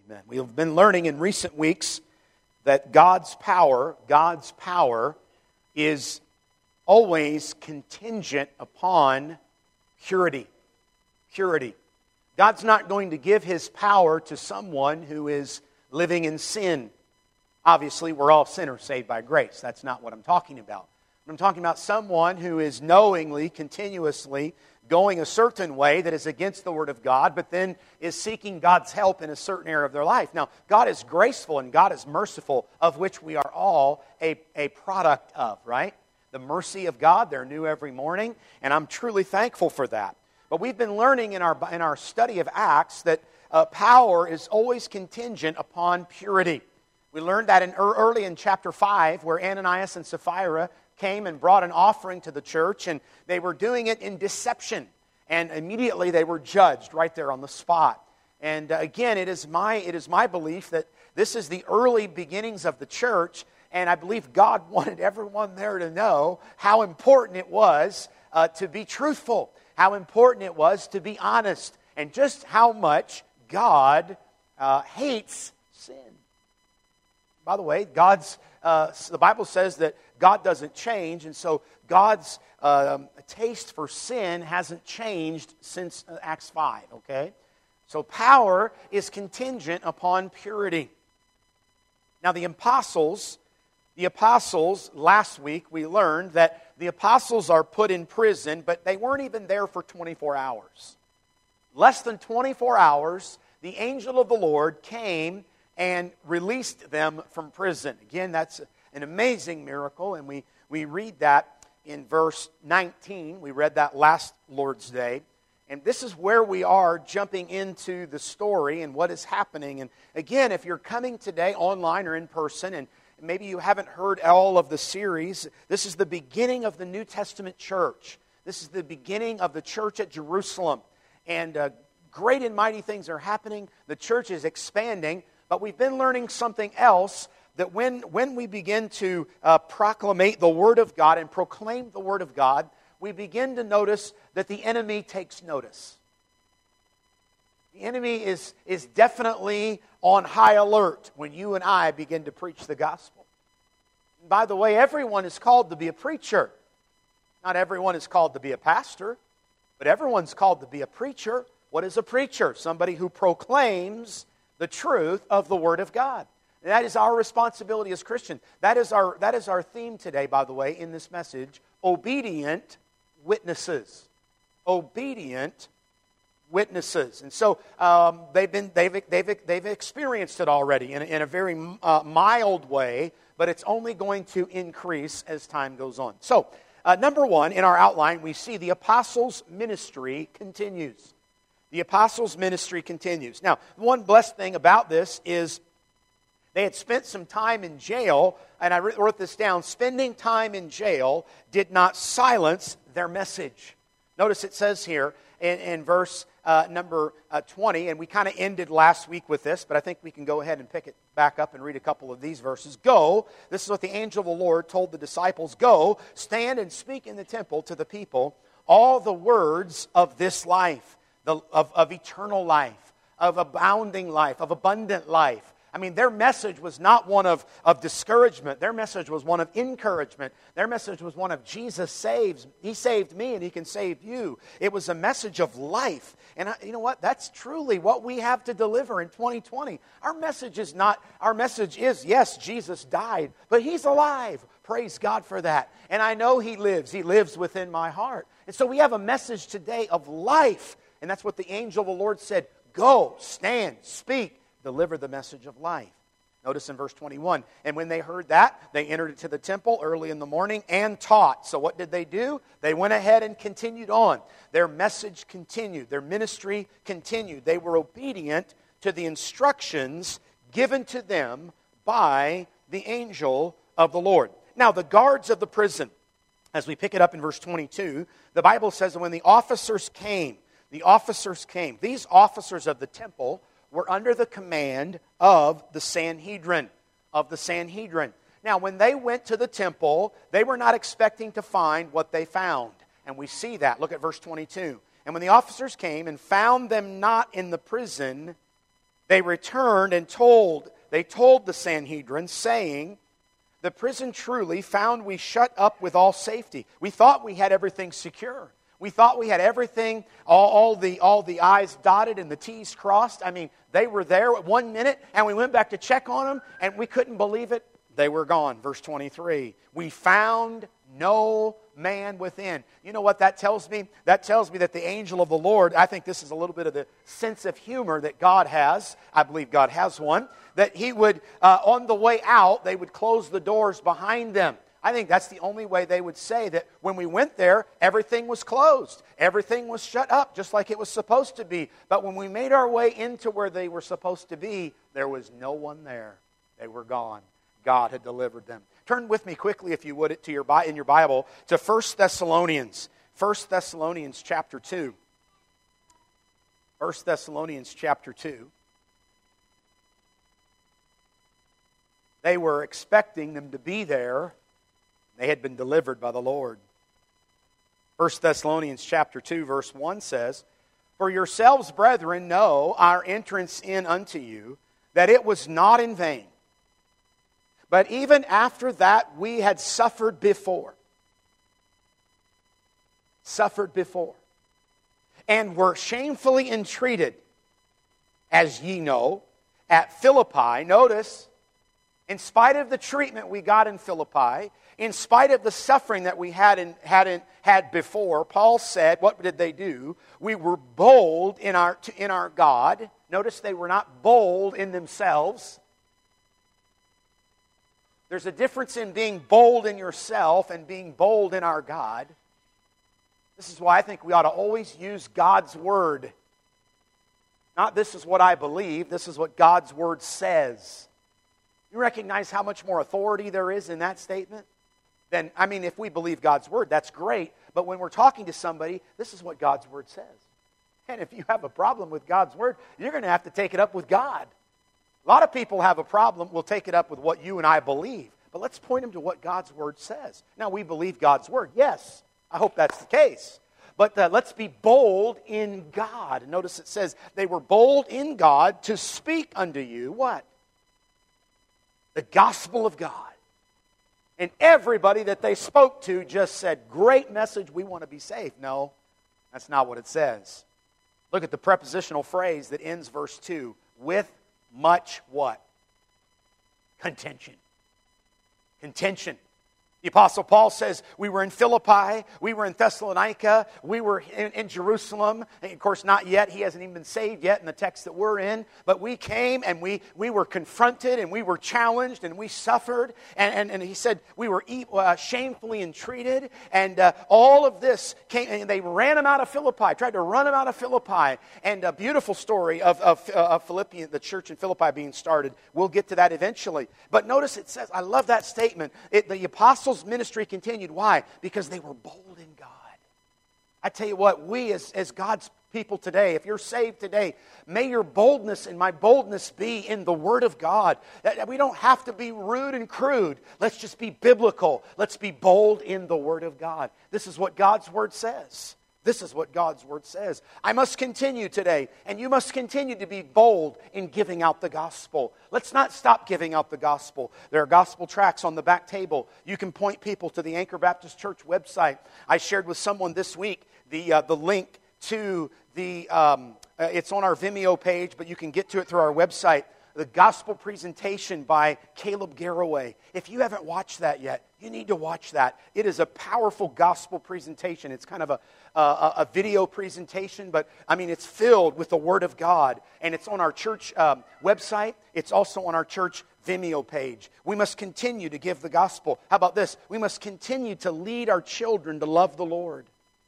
Amen. We have been learning in recent weeks that God's power is always contingent upon purity. Purity. God's not going to give His power to someone who is living in sin. Obviously, we're all sinners saved by grace. That's not what I'm talking about. I'm talking about someone who is knowingly, continuously going a certain way that is against the Word of God, but then is seeking God's help in a certain area of their life. Now, God is graceful and God is merciful, of which we are all a product of, right? The mercy of God, they're new every morning, and I'm truly thankful for that. But we've been learning in our study of Acts that power is always contingent upon purity. We learned that early in chapter 5, where Ananias and Sapphira came and brought an offering to the church, and they were doing it in deception. And immediately they were judged right there on the spot. And again, it is my belief that this is the early beginnings of the church, and I believe God wanted everyone there to know how important it was to be truthful, how important it was to be honest, and just how much God hates sin. By the way, the Bible says that God doesn't change, and so God's taste for sin hasn't changed since Acts 5, okay? So power is contingent upon purity. Now the apostles, last week we learned that the apostles are put in prison, but they weren't even there for 24 hours. Less than 24 hours, the angel of the Lord came and released them from prison. Again, that's an amazing miracle, and we read that in verse 19. We read that last Lord's Day. And this is where we are jumping into the story and what is happening. And again, if you're coming today online or in person, and maybe you haven't heard all of the series, this is the beginning of the New Testament church. This is the beginning of the church at Jerusalem. And great and mighty things are happening. The church is expanding. But we've been learning something else, that when we begin to proclamate the Word of God and proclaim the Word of God, we begin to notice that the enemy takes notice. The enemy is definitely on high alert when you and I begin to preach the gospel. And by the way, everyone is called to be a preacher. Not everyone is called to be a pastor, but everyone's called to be a preacher. What is a preacher? Somebody who proclaims the truth of the Word of God. And that is our responsibility as Christians. That is our theme today, by the way, in this message. Obedient witnesses. Obedient witnesses. And so they've experienced it already in a very mild way, but it's only going to increase as time goes on. So, number one, in our outline, we see the apostles' ministry continues. The apostles' ministry continues. Now, one blessed thing about this is they had spent some time in jail, and I wrote this down. Spending time in jail did not silence their message. Notice it says here in verse number 20, and we kind of ended last week with this, but I think we can go ahead and pick it back up and read a couple of these verses. Go, this is what the angel of the Lord told the disciples, go, stand and speak in the temple to the people all the words of this life. Of eternal life, of abounding life, of abundant life. I mean, their message was not one of discouragement. Their message was one of encouragement. Their message was one of Jesus saves. He saved me and He can save you. It was a message of life. And you know what? That's truly what we have to deliver in 2020. Our message is, yes, Jesus died, but He's alive. Praise God for that. And I know He lives. He lives within my heart. And so we have a message today of life. And that's what the angel of the Lord said. Go, stand, speak, deliver the message of life. Notice in verse 21, and when they heard that, they entered into the temple early in the morning and taught. So what did they do? They went ahead and continued on. Their message continued. Their ministry continued. They were obedient to the instructions given to them by the angel of the Lord. Now, the guards of the prison, as we pick it up in verse 22, the Bible says that when the officers came, these officers of the temple were under the command of the Sanhedrin. Now, when they went to the temple, they were not expecting to find what they found. And we see that. Look at verse 22. And when the officers came and found them not in the prison, they returned and told the Sanhedrin, saying, "The prison truly found we shut up with all safety." We thought we had everything secure. We thought we had everything, all the I's dotted and the T's crossed. I mean, they were there at 1 minute, and we went back to check on them, and we couldn't believe it. They were gone. Verse 23, "We found no man within." You know what that tells me? That tells me that the angel of the Lord, I think this is a little bit of the sense of humor that God has. I believe God has one. That He would, on the way out, they would close the doors behind them. I think that's the only way they would say that when we went there, everything was closed. Everything was shut up, just like it was supposed to be. But when we made our way into where they were supposed to be, there was no one there. They were gone. God had delivered them. Turn with me quickly, if you would, in your Bible, to 1 Thessalonians. 1 Thessalonians chapter 2. 1 Thessalonians chapter 2. They were expecting them to be there. They had been delivered by the Lord. 1 Thessalonians chapter 2, verse 1 says, "For yourselves, brethren, know our entrance in unto you, that it was not in vain. But even after that we had suffered before, and were shamefully entreated, as ye know, at Philippi." Notice, in spite of the treatment we got in Philippi, in spite of the suffering that we hadn't had before, Paul said, what did they do? We were bold in our God. Notice they were not bold in themselves. There's a difference in being bold in yourself and being bold in our God. This is why I think we ought to always use God's Word. Not this is what I believe, this is what God's Word says. You recognize how much more authority there is in that statement? Then, if we believe God's Word, that's great. But when we're talking to somebody, this is what God's Word says. And if you have a problem with God's Word, you're going to have to take it up with God. A lot of people have a problem, will take it up with what you and I believe. But let's point them to what God's Word says. Now, we believe God's Word. Yes, I hope that's the case. But let's be bold in God. Notice it says, they were bold in God to speak unto you, what? The gospel of God. And everybody that they spoke to just said, "Great message, we want to be saved." No, that's not what it says. Look at the prepositional phrase that ends verse 2. With much what? Contention. Contention. The Apostle Paul says, we were in Philippi, we were in Thessalonica, we were in Jerusalem. And of course, not yet. He hasn't even been saved yet in the text that we're in. But we came and we were confronted and we were challenged and we suffered. And he said we were shamefully entreated. And all of this came, and they ran him out of Philippi, tried to run him out of Philippi. And a beautiful story of Philippi, the church in Philippi being started. We'll get to that eventually. But notice it says, I love that statement. The apostles' ministry continued. Why? Because they were bold in God. I tell you what, we as God's people today, if you're saved today, may your boldness and my boldness be in the Word of God. That we don't have to be rude and crude. Let's just be biblical. Let's be bold in the Word of God. This is what God's Word says. This is what God's Word says. I must continue today, and you must continue to be bold in giving out the gospel. Let's not stop giving out the gospel. There are gospel tracts on the back table. You can point people to the Anchor Baptist Church website. I shared with someone this week the link to it's on our Vimeo page, but you can get to it through our website. The gospel presentation by Caleb Garraway. If you haven't watched that yet, you need to watch that. It is a powerful gospel presentation. It's kind of a video presentation, but it's filled with the Word of God. And it's on our church website. It's also on our church Vimeo page. We must continue to give the gospel. How about this? We must continue to lead our children to love the Lord.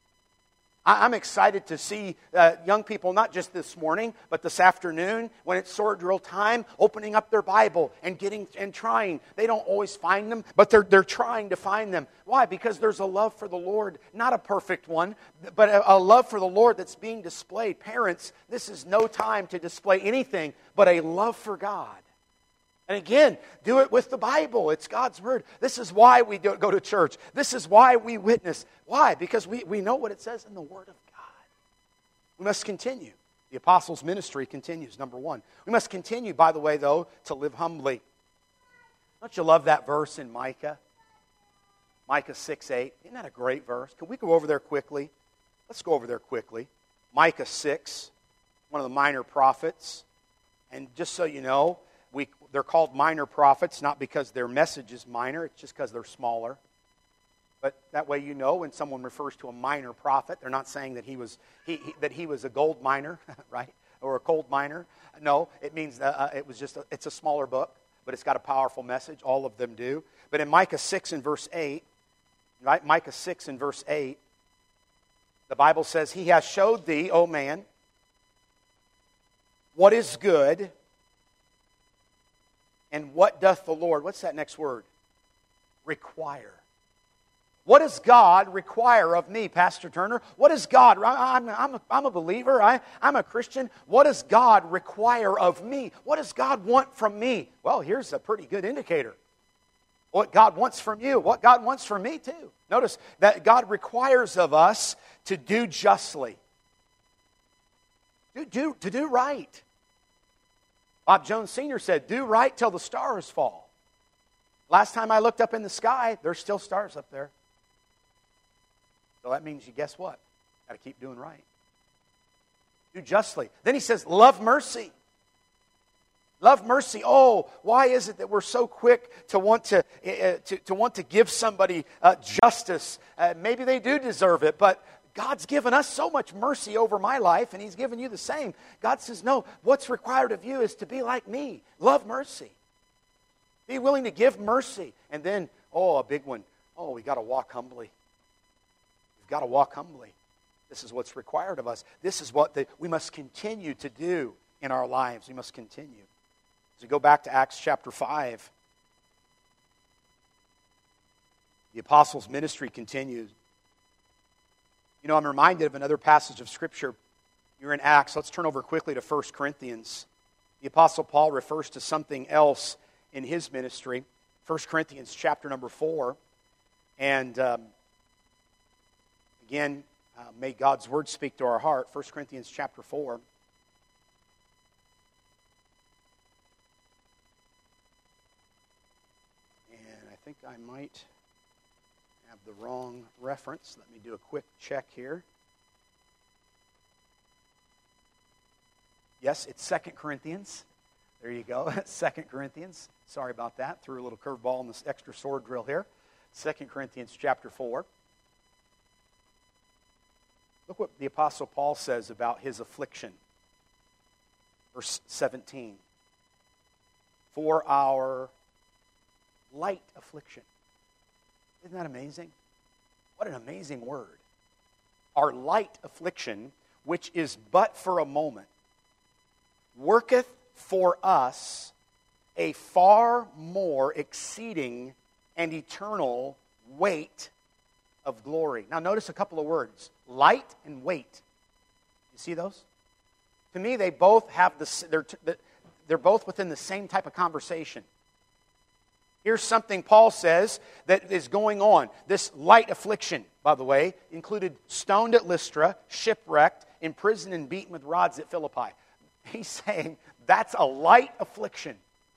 I'm excited to see young people, not just this morning, but this afternoon, when it's sword drill time, opening up their Bible and trying. They don't always find them, but they're trying to find them. Why? Because there's a love for the Lord, not a perfect one, but a love for the Lord that's being displayed. Parents, this is no time to display anything but a love for God. And again, do it with the Bible. It's God's Word. This is why we go to church. This is why we witness. Why? Because we know what it says in the Word of God. We must continue. The apostles' ministry continues, number one. We must continue, by the way, though, to live humbly. Don't you love that verse in Micah? Micah 6:8. Isn't that a great verse? Can we go over there quickly? Let's go over there quickly. Micah 6, one of the minor prophets. And just so you know, they're called minor prophets, not because their message is minor, it's just because they're smaller. But that way you know when someone refers to a minor prophet, they're not saying that he was a gold miner, right? Or a coal miner. No, it means it's a smaller book, but it's got a powerful message. All of them do. But in Micah 6 and verse 8, right? Micah 6 and verse 8, the Bible says, He has showed thee, O man, what is good, and what doth the Lord, what's that next word? Require. What does God require of me, Pastor Turner? What does God, I'm a believer, I'm a Christian. What does God require of me? What does God want from me? Well, here's a pretty good indicator. What God wants from you, what God wants from me too. Notice that God requires of us to do justly. To do right. Bob Jones Sr. said, do right till the stars fall. Last time I looked up in the sky, there's still stars up there. So that means you guess what? Got to keep doing right. Do justly. Then he says, love mercy. Love mercy. Oh, why is it that we're so quick to want to give somebody justice? Maybe they do deserve it, but God's given us so much mercy over my life, and He's given you the same. God says, no, what's required of you is to be like me. Love mercy. Be willing to give mercy. And then, a big one. We got to walk humbly. We've got to walk humbly. This is what's required of us. This is what we must continue to do in our lives. We must continue. As we go back to Acts chapter 5, the apostles' ministry continues. You know, I'm reminded of another passage of Scripture. You're in Acts. Let's turn over quickly to 1 Corinthians. The Apostle Paul refers to something else in his ministry. 1 Corinthians chapter number 4. And again, may God's Word speak to our heart. 1 Corinthians chapter 4. And I think I might have the wrong reference. Let me do a quick check here. Yes, it's 2 Corinthians. There you go, 2 Corinthians. Sorry about that. Threw a little curveball in this extra sword drill here. 2 Corinthians chapter 4. Look what the Apostle Paul says about his affliction. Verse 17. For our light affliction. Isn't that amazing? What an amazing word. Our light affliction, which is but for a moment, worketh for us a far more exceeding and eternal weight of glory. Now notice a couple of words. Light and weight. You see those? To me, they both have they're both within the same type of conversation. Here's something Paul says that is going on. This light affliction, by the way, included stoned at Lystra, shipwrecked, imprisoned and beaten with rods at Philippi. He's saying that's a light affliction.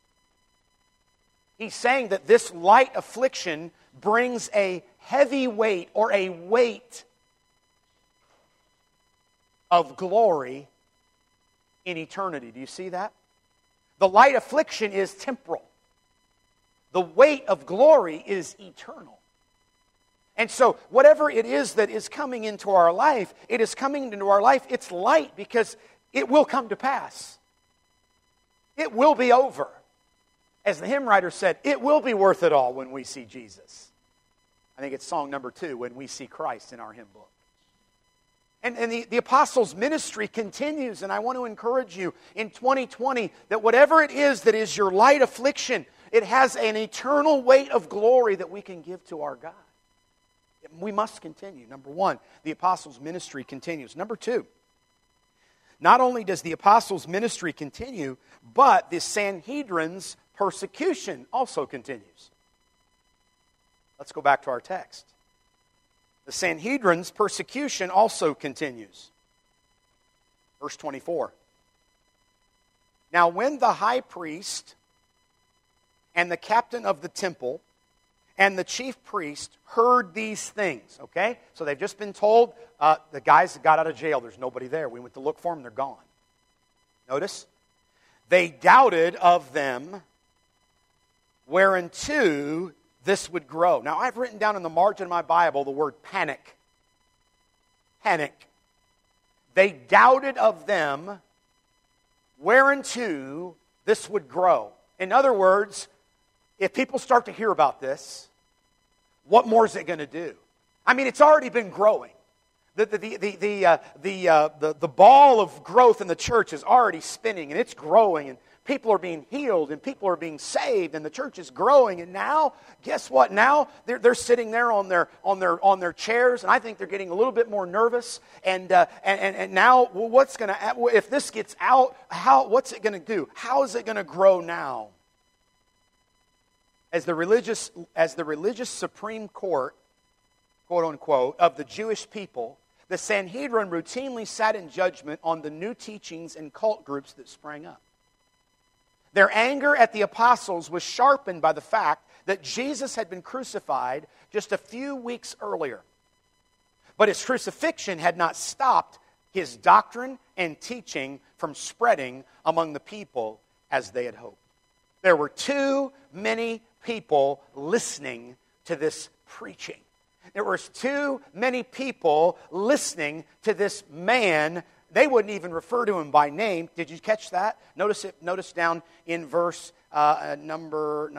He's saying that this light affliction brings a heavy weight or a weight of glory in eternity. Do you see that? The light affliction is temporal. The weight of glory is eternal. And so whatever it is that is coming into our life, it is coming into our life, it's light because it will come to pass. It will be over. As the hymn writer said, it will be worth it all when we see Jesus. I think it's song number 2, When We See Christ, in our hymn book. And the apostles' ministry continues, and I want to encourage you in 2020 that whatever it is that is your light affliction, it has an eternal weight of glory that we can give to our God. We must continue. Number 1, the apostles' ministry continues. Number 2, not only does the apostles' ministry continue, but the Sanhedrin's persecution also continues. Let's go back to our text. The Sanhedrin's persecution also continues. Verse 24. Now when the high priest and the captain of the temple and the chief priest heard these things, okay? So they've just been told, the guys got out of jail. There's nobody there. We went to look for them. They're gone. Notice? They doubted of them whereunto this would grow. Now, I've written down in the margin of my Bible the word panic. Panic. They doubted of them whereunto this would grow. In other words, if people start to hear about this, what more is it going to do? I mean, it's already been growing. The ball of growth in the church is already spinning, and it's growing, and people are being healed, and people are being saved, and the church is growing. And now, guess what? Now they're sitting there on their chairs, and I think they're getting a little bit more nervous. And now, well, what's going to, if this gets out? What's it going to do? How is it going to grow now? As the religious Supreme Court, quote unquote, of the Jewish people, the Sanhedrin routinely sat in judgment on the new teachings and cult groups that sprang up. Their anger at the apostles was sharpened by the fact that Jesus had been crucified just a few weeks earlier. But his crucifixion had not stopped his doctrine and teaching from spreading among the people as they had hoped. There were too many people listening to this preaching. There were too many people listening to this man. They wouldn't even refer to him by name. Did you catch that? Notice down in verse number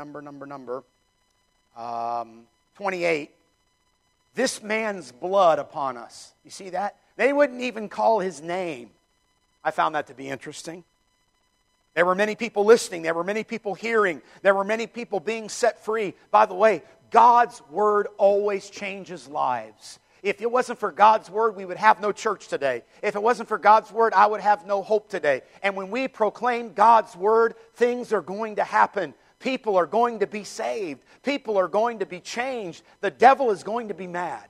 28. This man's blood upon us. You see that? They wouldn't even call his name. I found that to be interesting. There were many people listening. There were many people hearing. There were many people being set free. By the way, God's Word always changes lives. If it wasn't for God's Word, we would have no church today. If it wasn't for God's Word, I would have no hope today. And when we proclaim God's Word, things are going to happen. People are going to be saved. People are going to be changed. The devil is going to be mad.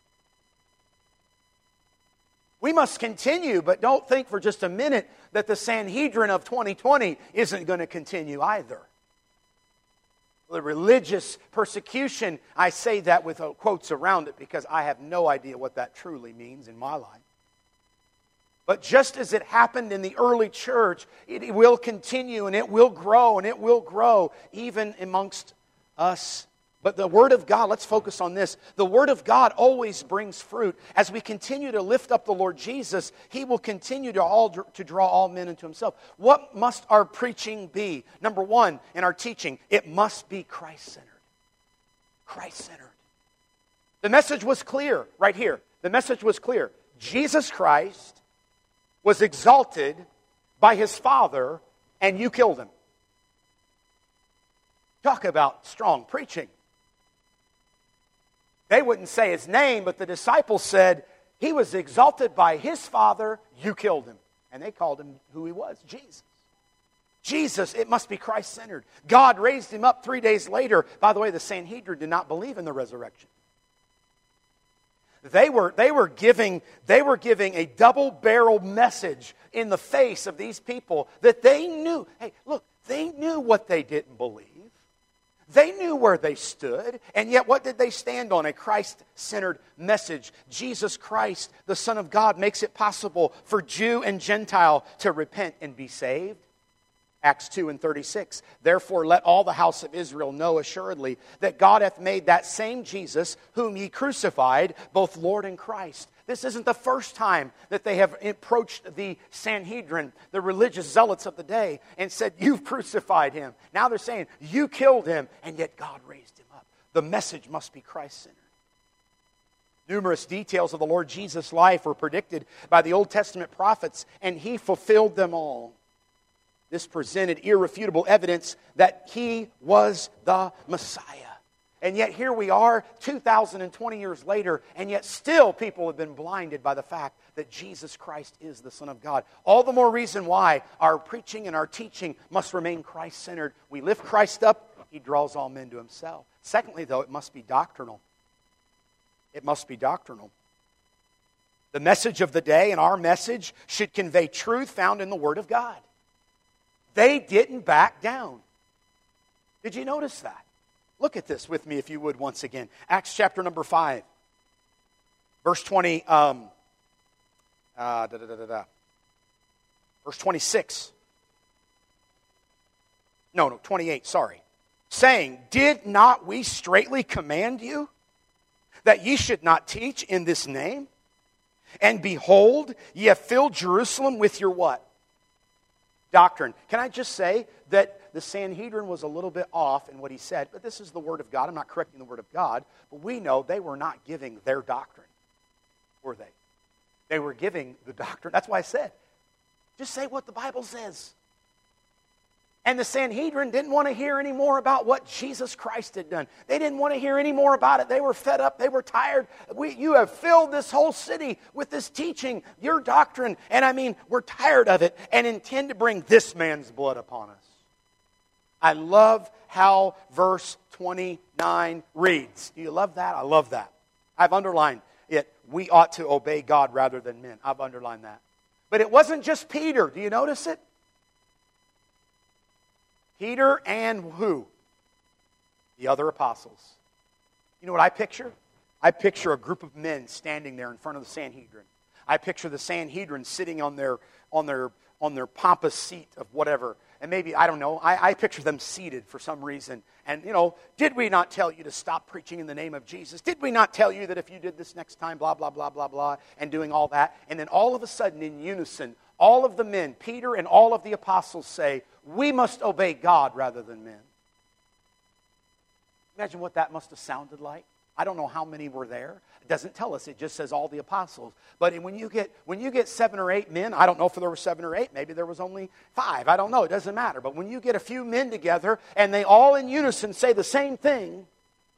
We must continue, but don't think for just a minute that the Sanhedrin of 2020 isn't going to continue either. The religious persecution, I say that with quotes around it because I have no idea what that truly means in my life. But just as it happened in the early church, it will continue and it will grow even amongst us. But the Word of God, let's focus on this. The Word of God always brings fruit. As we continue to lift up the Lord Jesus, He will continue to draw all men into Himself. What must our preaching be? Number one, in our teaching, it must be Christ-centered. Christ-centered. The message was clear right here. The message was clear. Jesus Christ was exalted by His Father, and you killed Him. Talk about strong preaching. They wouldn't say His name, but the disciples said, He was exalted by His Father, you killed Him. And they called Him who He was, Jesus. Jesus, it must be Christ-centered. God raised Him up 3 days later. By the way, the Sanhedrin did not believe in the resurrection. They were giving a double-barreled message in the face of these people that they knew. Hey, look, they knew what they didn't believe. They knew where they stood, and yet what did they stand on? A Christ-centered message. Jesus Christ, the Son of God, makes it possible for Jew and Gentile to repent and be saved. Acts 2:36. Therefore let all the house of Israel know assuredly that God hath made that same Jesus whom ye crucified, both Lord and Christ. This isn't the first time that they have approached the Sanhedrin, the religious zealots of the day, and said, you've crucified Him. Now they're saying, you killed Him, and yet God raised Him up. The message must be Christ-centered. Numerous details of the Lord Jesus' life were predicted by the Old Testament prophets, and He fulfilled them all. This presented irrefutable evidence that He was the Messiah. And yet here we are, 2,020 years later, and yet still people have been blinded by the fact that Jesus Christ is the Son of God. All the more reason why our preaching and our teaching must remain Christ-centered. We lift Christ up, He draws all men to Himself. Secondly, though, it must be doctrinal. It must be doctrinal. The message of the day and our message should convey truth found in the Word of God. They didn't back down. Did you notice that? Look at this with me if you would once again. Acts chapter number 5. Verse 20, verse 26. No, 28, sorry. Saying, did not we straitly command you that ye should not teach in this name? And behold, ye have filled Jerusalem with your what? Doctrine. Can I just say that the Sanhedrin was a little bit off in what he said, but this is the Word of God. I'm not correcting the Word of God, but we know they were not giving their doctrine, were they? They were giving the doctrine. That's why I said, just say what the Bible says. And the Sanhedrin didn't want to hear any more about what Jesus Christ had done. They didn't want to hear any more about it. They were fed up. They were tired. You have filled this whole city with this teaching, your doctrine. And I mean, we're tired of it and intend to bring this man's blood upon us. I love how verse 29 reads. Do you love that? I love that. I've underlined it. We ought to obey God rather than men. I've underlined that. But it wasn't just Peter. Do you notice it? Peter and who? The other apostles. You know what I picture? I picture a group of men standing there in front of the Sanhedrin. I picture the Sanhedrin sitting on their pompous seat of whatever. And maybe, I don't know, I picture them seated for some reason. And, did we not tell you to stop preaching in the name of Jesus? Did we not tell you that if you did this next time, blah, blah, blah, blah, blah, and doing all that? And then all of a sudden, in unison, all of the men, Peter and all of the apostles say, we must obey God rather than men. Imagine what that must have sounded like. I don't know how many were there. It doesn't tell us. It just says all the apostles. But when you get 7 or 8 men, I don't know if there were 7 or 8. Maybe there was only 5. I don't know. It doesn't matter. But when you get a few men together and they all in unison say the same thing,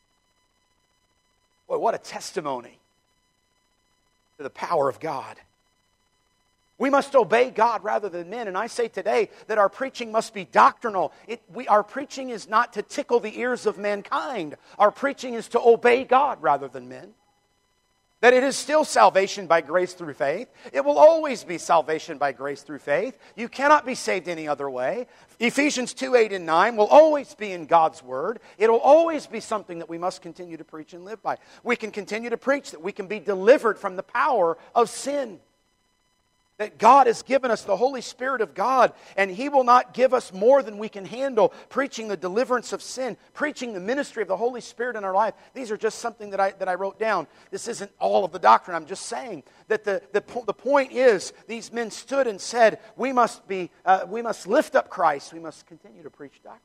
boy, what a testimony to the power of God. We must obey God rather than men. And I say today that our preaching must be doctrinal. Our preaching is not to tickle the ears of mankind. Our preaching is to obey God rather than men. That it is still salvation by grace through faith. It will always be salvation by grace through faith. You cannot be saved any other way. Ephesians 2, 8, and 9 will always be in God's Word. It will always be something that we must continue to preach and live by. We can continue to preach that we can be delivered from the power of sin. That God has given us the Holy Spirit of God, and He will not give us more than we can handle. Preaching the deliverance of sin, preaching the ministry of the Holy Spirit in our life. These are just something that I wrote down. This isn't all of the doctrine. I'm just saying that the point is, these men stood and said, we must lift up Christ. We must continue to preach doctrine.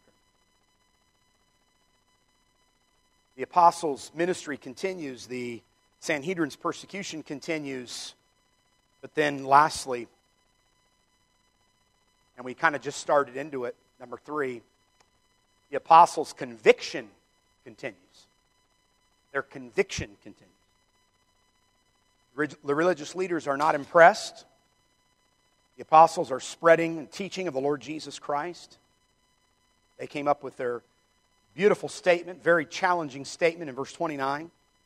The apostles' ministry continues. The Sanhedrin's persecution continues. But then lastly, and we kind of just started into it, number 3, the apostles' conviction continues. Their conviction continues. The religious leaders are not impressed. The apostles are spreading and teaching of the Lord Jesus Christ. They came up with their beautiful statement, very challenging statement in verse 29.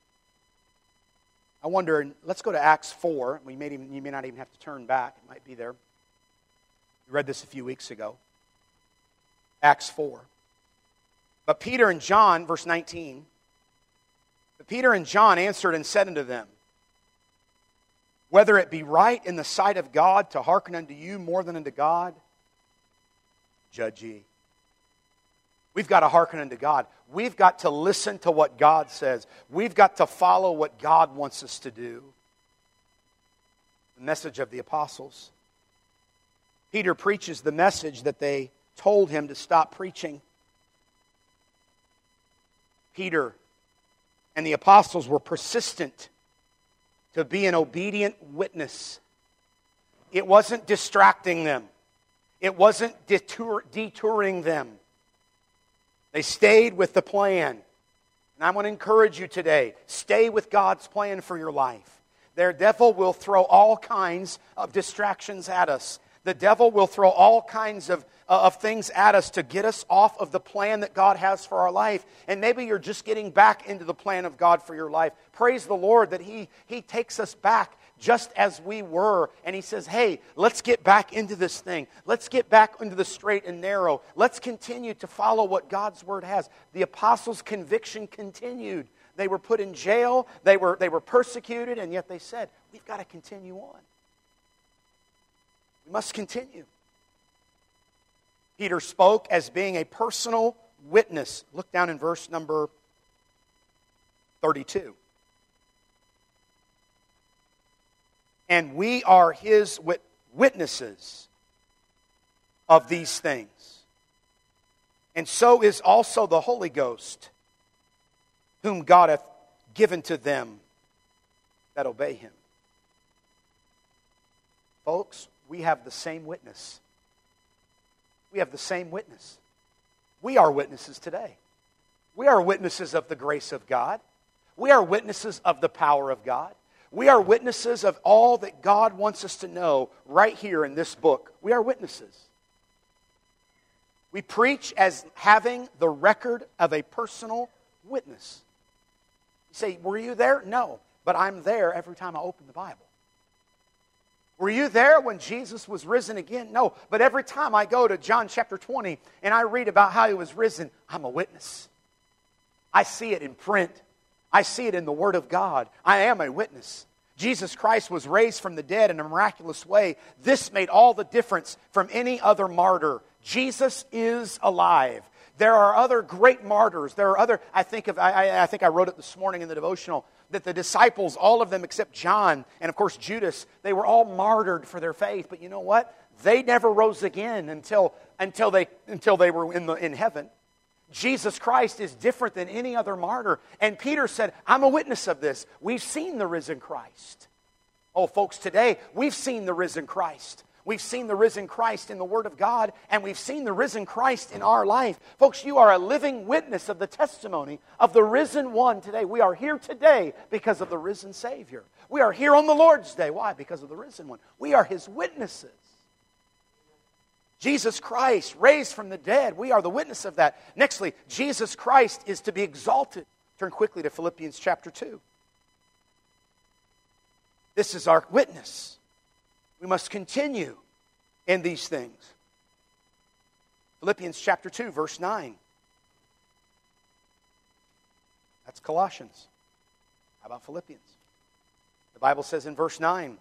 I wonder, let's go to Acts 4. You may not even have to turn back. It might be there. We read this a few weeks ago. Acts 4. But Peter and John, verse 19. But Peter and John answered and said unto them, whether it be right in the sight of God to hearken unto you more than unto God, judge ye. We've got to hearken unto God. We've got to listen to what God says. We've got to follow what God wants us to do. The message of the apostles. Peter preaches the message that they told him to stop preaching. Peter and the apostles were persistent to be an obedient witness. It wasn't distracting them. It wasn't detouring them. They stayed with the plan. And I want to encourage you today, stay with God's plan for your life. The devil will throw all kinds of distractions at us. The devil will throw all kinds of things at us to get us off of the plan that God has for our life. And maybe you're just getting back into the plan of God for your life. Praise the Lord that He takes us back just as we were. And he says, hey, let's get back into this thing. Let's get back into the straight and narrow. Let's continue to follow what God's Word has. The apostles' conviction continued. They were put in jail. They were persecuted. And yet they said, we've got to continue on. We must continue. Peter spoke as being a personal witness. Look down in verse number 32. And we are his witnesses of these things. And so is also the Holy Ghost, whom God hath given to them that obey him. Folks, we have the same witness. We have the same witness. We are witnesses today. We are witnesses of the grace of God. We are witnesses of the power of God. We are witnesses of all that God wants us to know right here in this book. We are witnesses. We preach as having the record of a personal witness. You say, were you there? No, but I'm there every time I open the Bible. Were you there when Jesus was risen again? No, but every time I go to John chapter 20 and I read about how he was risen, I'm a witness. I see it in print. I see it in the Word of God. I am a witness. Jesus Christ was raised from the dead in a miraculous way. This made all the difference from any other martyr. Jesus is alive. There are other great martyrs. There are other, I think I wrote it this morning in the devotional, that the disciples, all of them except John, and of course Judas, they were all martyred for their faith. But you know what? They never rose again until they were in heaven. Jesus Christ is different than any other martyr. And Peter said, I'm a witness of this. We've seen the risen Christ. Oh, folks, today we've seen the risen Christ. We've seen the risen Christ in the Word of God, and we've seen the risen Christ in our life. Folks, you are a living witness of the testimony of the risen one today. We are here today because of the risen Savior. We are here on the Lord's Day. Why? Because of the risen one. We are His witnesses. Jesus Christ, raised from the dead. We are the witness of that. Nextly, Jesus Christ is to be exalted. Turn quickly to Philippians chapter 2. This is our witness. We must continue in these things. Philippians chapter 2, verse 9. That's Colossians. How about Philippians? The Bible says in verse 9,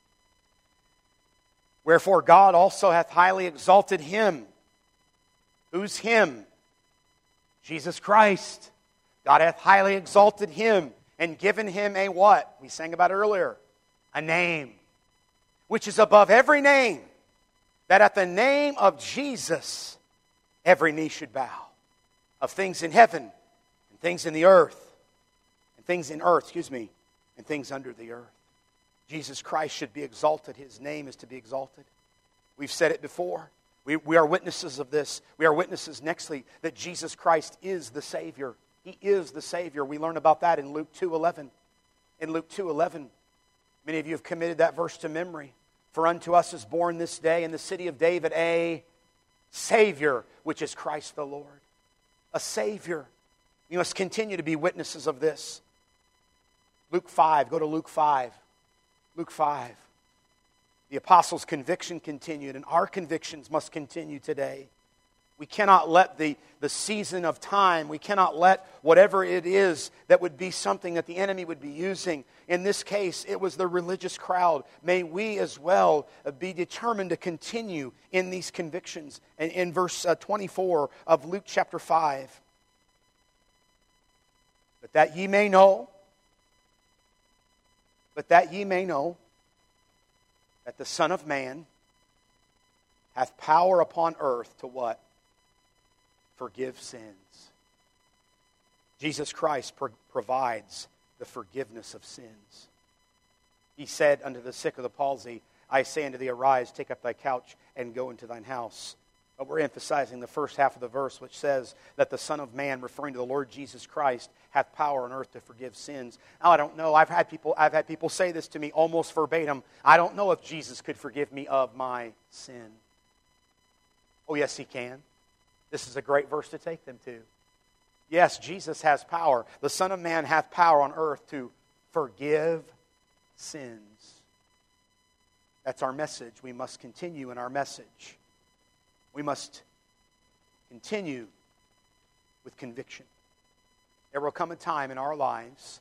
wherefore God also hath highly exalted him. Who's him? Jesus Christ. God hath highly exalted him and given him a what? We sang about it earlier. A name, which is above every name, that at the name of Jesus every knee should bow, of things in heaven and things in the earth, and things in earth, and things under the earth. Jesus Christ should be exalted. His name is to be exalted. We've said it before. We are witnesses of this. We are witnesses, nextly, that Jesus Christ is the Savior. He is the Savior. We learn about that in Luke 2:11. In Luke 2:11, many of you have committed that verse to memory. For unto us is born this day in the city of David a Savior, which is Christ the Lord. A Savior. We must continue to be witnesses of this. Luke 5. Go to Luke 5. Luke 5. The apostles' conviction continued, and our convictions must continue today. We cannot let the season of time, we cannot let whatever it is that would be something that the enemy would be using. In this case, it was the religious crowd. May we as well be determined to continue in these convictions. And in verse 24 of Luke chapter 5, but that ye may know that the Son of Man hath power upon earth to what? Forgive sins. Jesus Christ provides the forgiveness of sins. He said unto the sick of the palsy, I say unto thee, arise, take up thy couch, and go into thine house. But we're emphasizing the first half of the verse, which says that the Son of Man, referring to the Lord Jesus Christ, hath power on earth to forgive sins. Now, I don't know. I've had people say this to me almost verbatim. I don't know if Jesus could forgive me of my sin. Oh, yes, He can. This is a great verse to take them to. Yes, Jesus has power. The Son of Man hath power on earth to forgive sins. That's our message. We must continue in our message. We must continue with conviction. There will come a time in our lives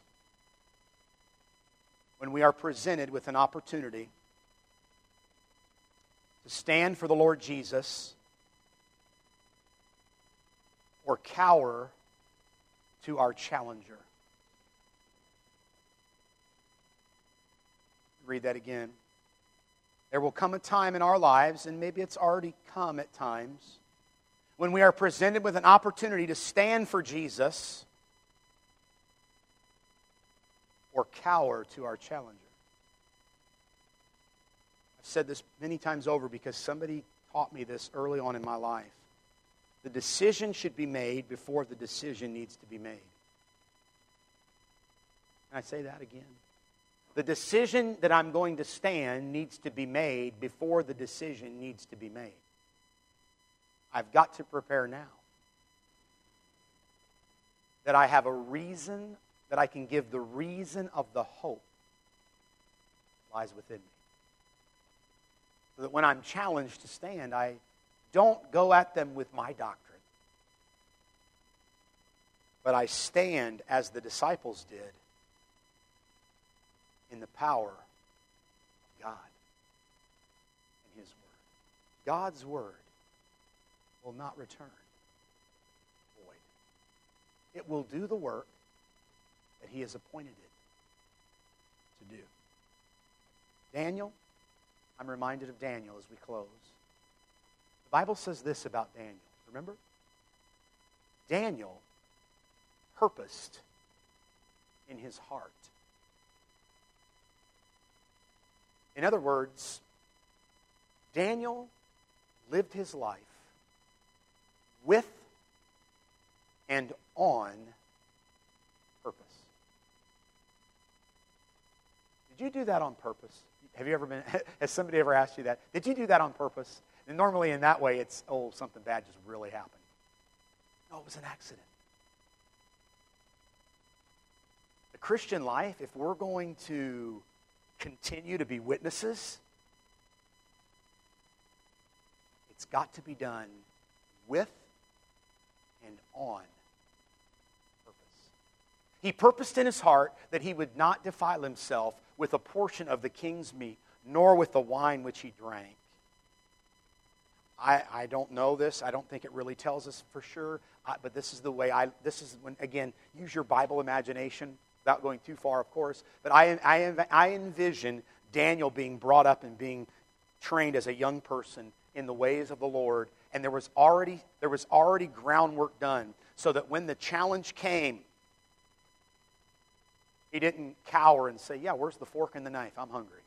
when we are presented with an opportunity to stand for the Lord Jesus or cower to our challenger. Read that again. There will come a time in our lives, and maybe it's already come at times, when we are presented with an opportunity to stand for Jesus or cower to our challenger. I've said this many times over because somebody taught me this early on in my life. The decision should be made before the decision needs to be made. Can I say that again? The decision that I'm going to stand needs to be made before the decision needs to be made. I've got to prepare now. That I have a reason, that I can give the reason of the hope that lies within me. So that when I'm challenged to stand, I don't go at them with my doctrine. But I stand as the disciples did in the power of God and His Word. God's Word will not return void. It will do the work that He has appointed it to do. Daniel, I'm reminded of Daniel as we close. The Bible says this about Daniel. Remember? Daniel purposed in his heart. In other words, Daniel lived his life with and on purpose. Did you do that on purpose? Have you ever been, has somebody ever asked you that? Did you do that on purpose? And normally in that way it's, oh, something bad just really happened. No, it was an accident. The Christian life, if we're going to continue to be witnesses, it's got to be done with and on purpose. He purposed in his heart that he would not defile himself with a portion of the king's meat, nor with the wine which he drank. I don't know this. I don't think it really tells us for sure. But this is the way this is when, again, use your Bible imagination without going too far, of course. But I envision Daniel being brought up and being trained as a young person in the ways of the Lord. And there was already groundwork done so that when the challenge came, he didn't cower and say, yeah, where's the fork and the knife? I'm hungry.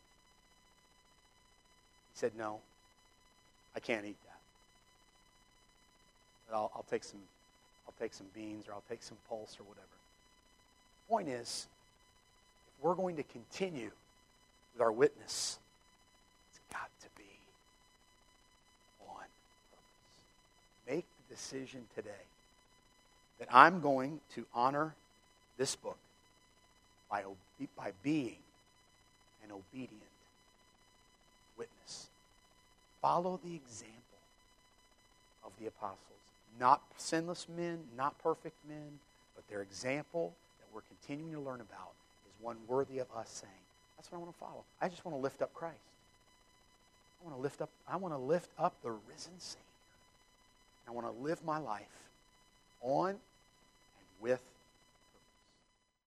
He said, no, I can't eat that. But I'll take some beans, or I'll take some pulse or whatever. The point is, if we're going to continue with our witness, it's got to be on purpose. Make the decision today that I'm going to honor this book by being an obedient witness. Follow the example of the apostles. Not sinless men, not perfect men, but their example that we're continuing to learn about is one worthy of us saying, that's what I want to follow. I just want to lift up Christ. I want to lift up the risen Savior. I want to live my life on